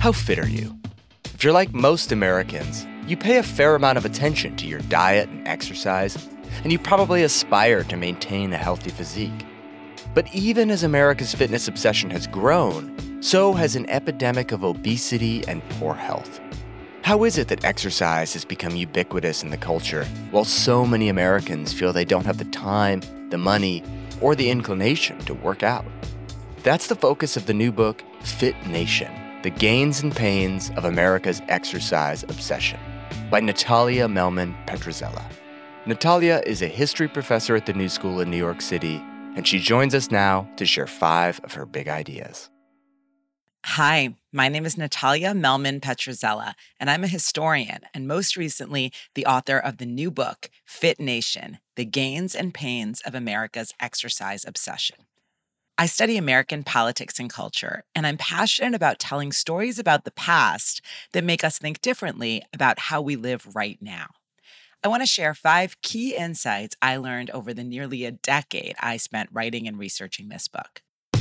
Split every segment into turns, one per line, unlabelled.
How fit are you? If you're like most Americans, you pay a fair amount of attention to your diet and exercise, and you probably aspire to maintain a healthy physique. But even as America's fitness obsession has grown, so has an epidemic of obesity and poor health. How is it that exercise has become ubiquitous in the culture, while so many Americans feel they don't have the time, the money, or the inclination to work out? That's the focus of the new book, Fit Nation: The Gains and Pains of America's Exercise Obsession, by Natalia Mehlman-Petrzela. Natalia is a history professor at the New School in New York City, and she joins us now to share 5 of her big ideas.
Hi, my name is Natalia Mehlman-Petrzela, and I'm a historian, and most recently, the author of the new book, Fit Nation: The Gains and Pains of America's Exercise Obsession. I study American politics and culture, and I'm passionate about telling stories about the past that make us think differently about how we live right now. I want to share 5 key insights I learned over the nearly a decade I spent writing and researching this book.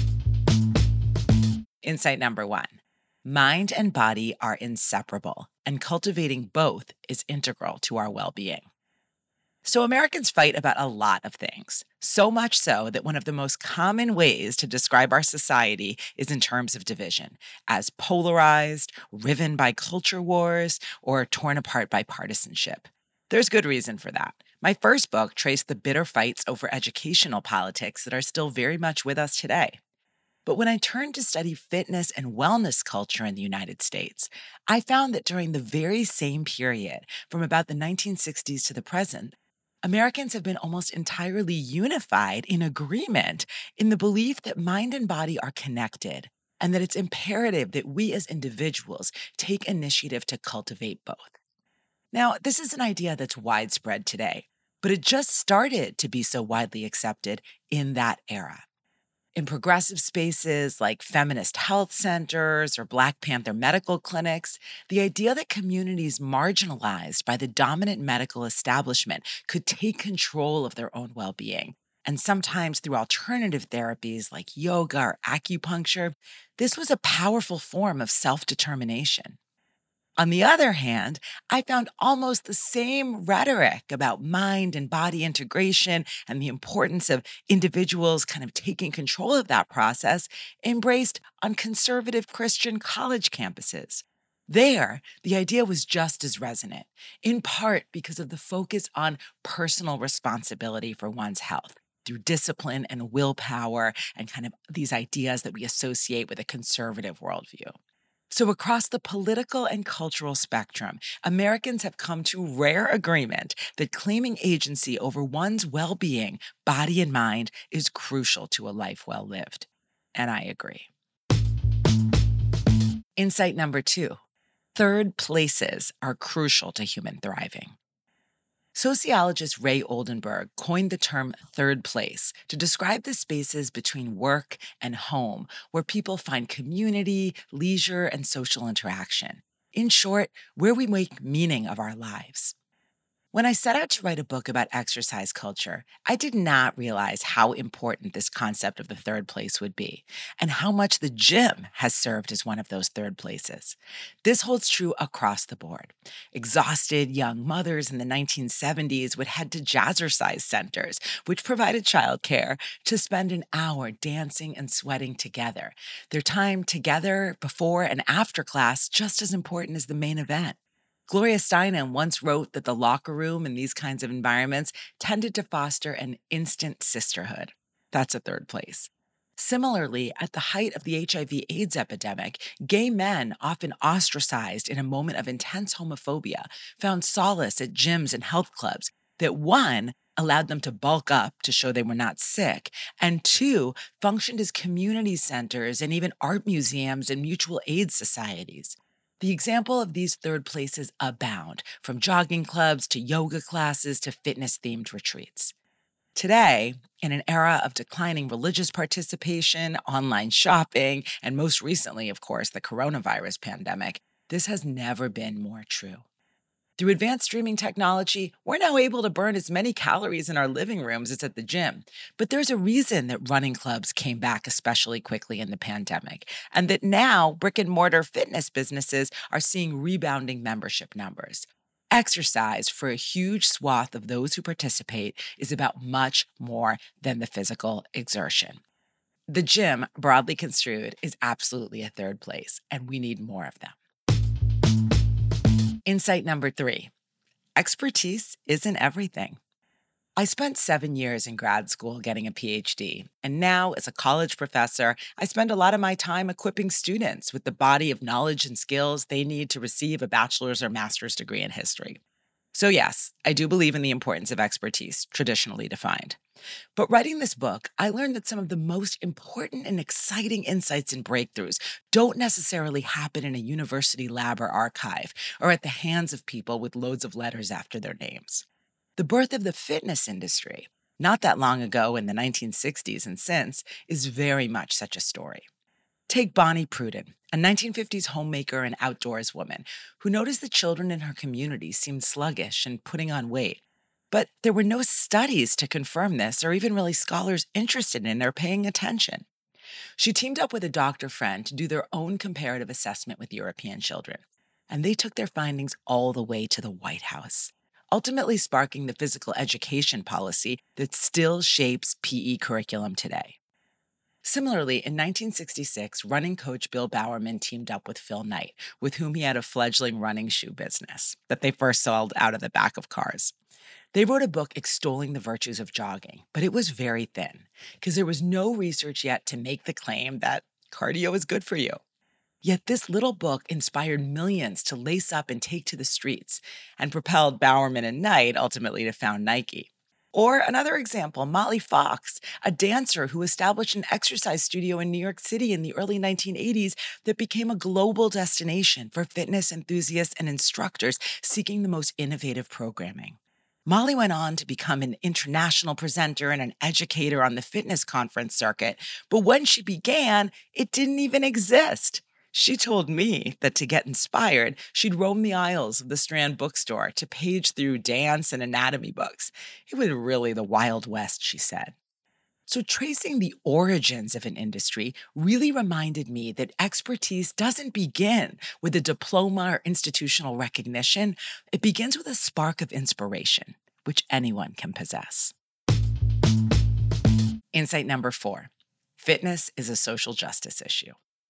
Insight number 1: mind and body are inseparable, and cultivating both is integral to our well-being. So Americans fight about a lot of things, so much so that one of the most common ways to describe our society is in terms of division, as polarized, riven by culture wars, or torn apart by partisanship. There's good reason for that. My first book traced the bitter fights over educational politics that are still very much with us today. But when I turned to study fitness and wellness culture in the United States, I found that during the very same period, from about the 1960s to the present, Americans have been almost entirely unified in agreement in the belief that mind and body are connected, and that it's imperative that we as individuals take initiative to cultivate both. Now, this is an idea that's widespread today, but it just started to be so widely accepted in that era. In progressive spaces like feminist health centers or Black Panther medical clinics, the idea that communities marginalized by the dominant medical establishment could take control of their own well-being, and sometimes through alternative therapies like yoga or acupuncture, this was a powerful form of self-determination. On the other hand, I found almost the same rhetoric about mind and body integration and the importance of individuals kind of taking control of that process embraced on conservative Christian college campuses. There, the idea was just as resonant, in part because of the focus on personal responsibility for one's health through discipline and willpower and kind of these ideas that we associate with a conservative worldview. So across the political and cultural spectrum, Americans have come to rare agreement that claiming agency over one's well-being, body and mind, is crucial to a life well lived. And I agree. Insight number 2: third places are crucial to human thriving. Sociologist Ray Oldenburg coined the term third place to describe the spaces between work and home where people find community, leisure, and social interaction. In short, where we make meaning of our lives. When I set out to write a book about exercise culture, I did not realize how important this concept of the third place would be, and how much the gym has served as one of those third places. This holds true across the board. Exhausted young mothers in the 1970s would head to jazzercise centers, which provided childcare, to spend an hour dancing and sweating together. Their time together before and after class just as important as the main event. Gloria Steinem once wrote that the locker room in these kinds of environments tended to foster an instant sisterhood. That's a third place. Similarly, at the height of the HIV/AIDS epidemic, gay men, often ostracized in a moment of intense homophobia, found solace at gyms and health clubs that, 1, allowed them to bulk up to show they were not sick, and 2, functioned as community centers and even art museums and mutual aid societies. The example of these third places abound, from jogging clubs to yoga classes to fitness-themed retreats. Today, in an era of declining religious participation, online shopping, and most recently, of course, the coronavirus pandemic, this has never been more true. Through advanced streaming technology, we're now able to burn as many calories in our living rooms as at the gym. But there's a reason that running clubs came back especially quickly in the pandemic, and that now brick and mortar fitness businesses are seeing rebounding membership numbers. Exercise for a huge swath of those who participate is about much more than the physical exertion. The gym, broadly construed, is absolutely a third place, and we need more of them. Insight number 3: expertise isn't everything. I spent 7 years in grad school getting a PhD, and now as a college professor, I spend a lot of my time equipping students with the body of knowledge and skills they need to receive a bachelor's or master's degree in history. So, yes, I do believe in the importance of expertise, traditionally defined. But writing this book, I learned that some of the most important and exciting insights and breakthroughs don't necessarily happen in a university lab or archive or at the hands of people with loads of letters after their names. The birth of the fitness industry, not that long ago in the 1960s and since, is very much such a story. Take Bonnie Pruden, a 1950s homemaker and outdoors woman who noticed that children in her community seemed sluggish and putting on weight. But there were no studies to confirm this or even really scholars interested in or paying attention. She teamed up with a doctor friend to do their own comparative assessment with European children, and they took their findings all the way to the White House, ultimately sparking the physical education policy that still shapes PE curriculum today. Similarly, in 1966, running coach Bill Bowerman teamed up with Phil Knight, with whom he had a fledgling running shoe business that they first sold out of the back of cars. They wrote a book extolling the virtues of jogging, but it was very thin because there was no research yet to make the claim that cardio is good for you. Yet this little book inspired millions to lace up and take to the streets and propelled Bowerman and Knight ultimately to found Nike. Or another example, Molly Fox, a dancer who established an exercise studio in New York City in the early 1980s that became a global destination for fitness enthusiasts and instructors seeking the most innovative programming. Molly went on to become an international presenter and an educator on the fitness conference circuit, but when she began, it didn't even exist. She told me that to get inspired, she'd roam the aisles of the Strand bookstore to page through dance and anatomy books. It was really the Wild West, she said. So tracing the origins of an industry really reminded me that expertise doesn't begin with a diploma or institutional recognition. It begins with a spark of inspiration, which anyone can possess. Insight number 4: fitness is a social justice issue.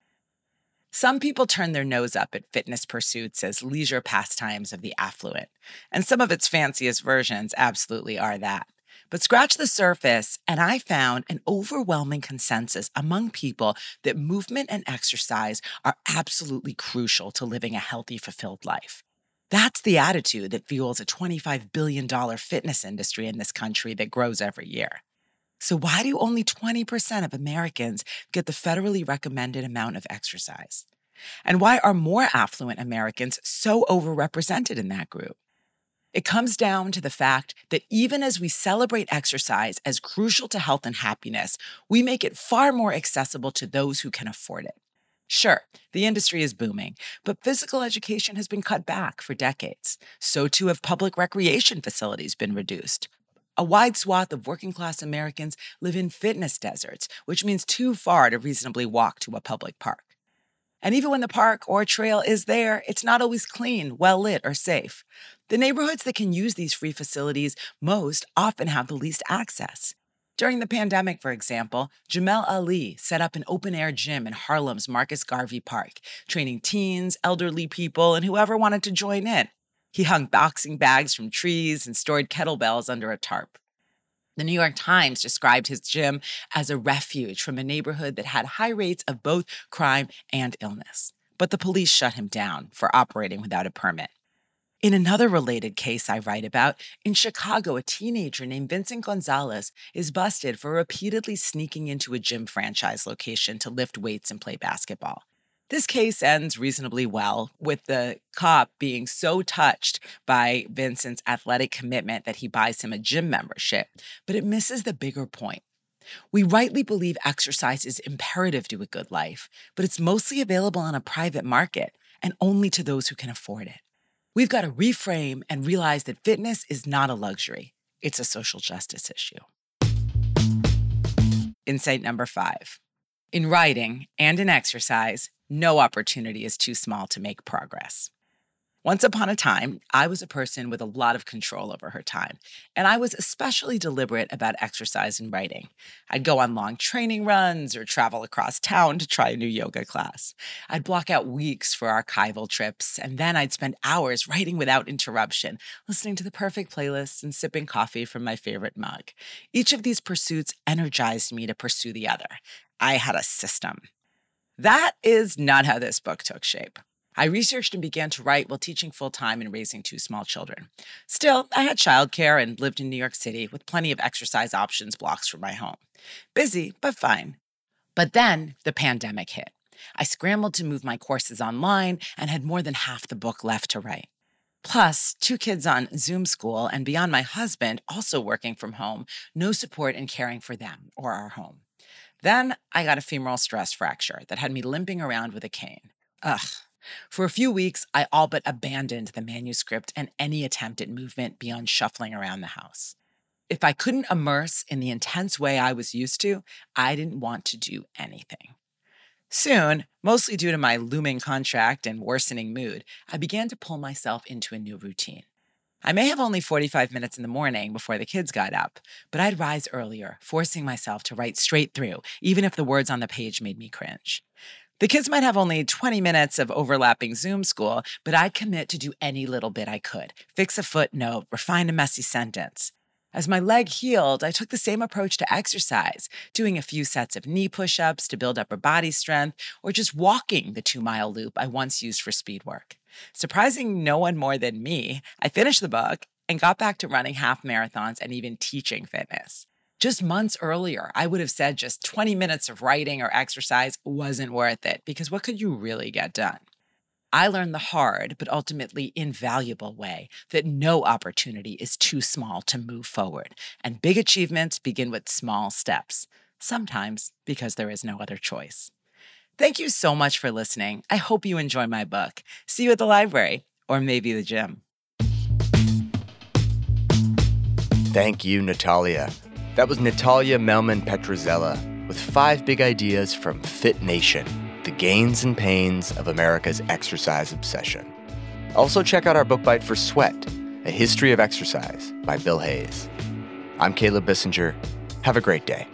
Some people turn their nose up at fitness pursuits as leisure pastimes of the affluent, and some of its fanciest versions absolutely are that. But scratch the surface, and I found an overwhelming consensus among people that movement and exercise are absolutely crucial to living a healthy, fulfilled life. That's the attitude that fuels a $25 billion fitness industry in this country that grows every year. So why do only 20% of Americans get the federally recommended amount of exercise? And why are more affluent Americans so overrepresented in that group? It comes down to the fact that even as we celebrate exercise as crucial to health and happiness, we make it far more accessible to those who can afford it. Sure, the industry is booming, but physical education has been cut back for decades. So too have public recreation facilities been reduced. A wide swath of working-class Americans live in fitness deserts, which means too far to reasonably walk to a public park. And even when the park or trail is there, it's not always clean, well-lit, or safe. The neighborhoods that can use these free facilities most often have the least access. During the pandemic, for example, Jamel Ali set up an open-air gym in Harlem's Marcus Garvey Park, training teens, elderly people, and whoever wanted to join in. He hung boxing bags from trees and stored kettlebells under a tarp. The New York Times described his gym as a refuge from a neighborhood that had high rates of both crime and illness. But the police shut him down for operating without a permit. In another related case I write about, in Chicago, a teenager named Vincent Gonzalez is busted for repeatedly sneaking into a gym franchise location to lift weights and play basketball. This case ends reasonably well, with the cop being so touched by Vincent's athletic commitment that he buys him a gym membership, but it misses the bigger point. We rightly believe exercise is imperative to a good life, but it's mostly available on a private market and only to those who can afford it. We've got to reframe and realize that fitness is not a luxury. It's a social justice issue. Insight number 5. In writing and in exercise, no opportunity is too small to make progress. Once upon a time, I was a person with a lot of control over her time, and I was especially deliberate about exercise and writing. I'd go on long training runs or travel across town to try a new yoga class. I'd block out weeks for archival trips, and then I'd spend hours writing without interruption, listening to the perfect playlist and sipping coffee from my favorite mug. Each of these pursuits energized me to pursue the other. I had a system. That is not how this book took shape. I researched and began to write while teaching full-time and raising 2 small children. Still, I had childcare and lived in New York City with plenty of exercise options blocks from my home. Busy, but fine. But then the pandemic hit. I scrambled to move my courses online and had more than half the book left to write. Plus, 2 kids on Zoom school and beyond my husband also working from home, no support in caring for them or our home. Then I got a femoral stress fracture that had me limping around with a cane. Ugh. For a few weeks, I all but abandoned the manuscript and any attempt at movement beyond shuffling around the house. If I couldn't immerse in the intense way I was used to, I didn't want to do anything. Soon, mostly due to my looming contract and worsening mood, I began to pull myself into a new routine. I may have only 45 minutes in the morning before the kids got up, but I'd rise earlier, forcing myself to write straight through, even if the words on the page made me cringe. The kids might have only 20 minutes of overlapping Zoom school, but I'd commit to do any little bit I could, fix a footnote, refine a messy sentence. As my leg healed, I took the same approach to exercise, doing a few sets of knee push-ups to build upper body strength, or just walking the 2-mile loop I once used for speed work. Surprising no one more than me, I finished the book and got back to running half marathons and even teaching fitness. Just months earlier, I would have said just 20 minutes of writing or exercise wasn't worth it, because what could you really get done? I learned the hard, but ultimately invaluable way that no opportunity is too small to move forward, and big achievements begin with small steps, sometimes because there is no other choice. Thank you so much for listening. I hope you enjoy my book. See you at the library, or maybe the gym.
Thank you, Natalia. That was Natalia Mehlman-Petruzela with 5 big ideas from Fit Nation, the gains and pains of America's exercise obsession. Also check out our book bite for Sweat, A History of Exercise by Bill Hayes. I'm Caleb Bissinger. Have a great day.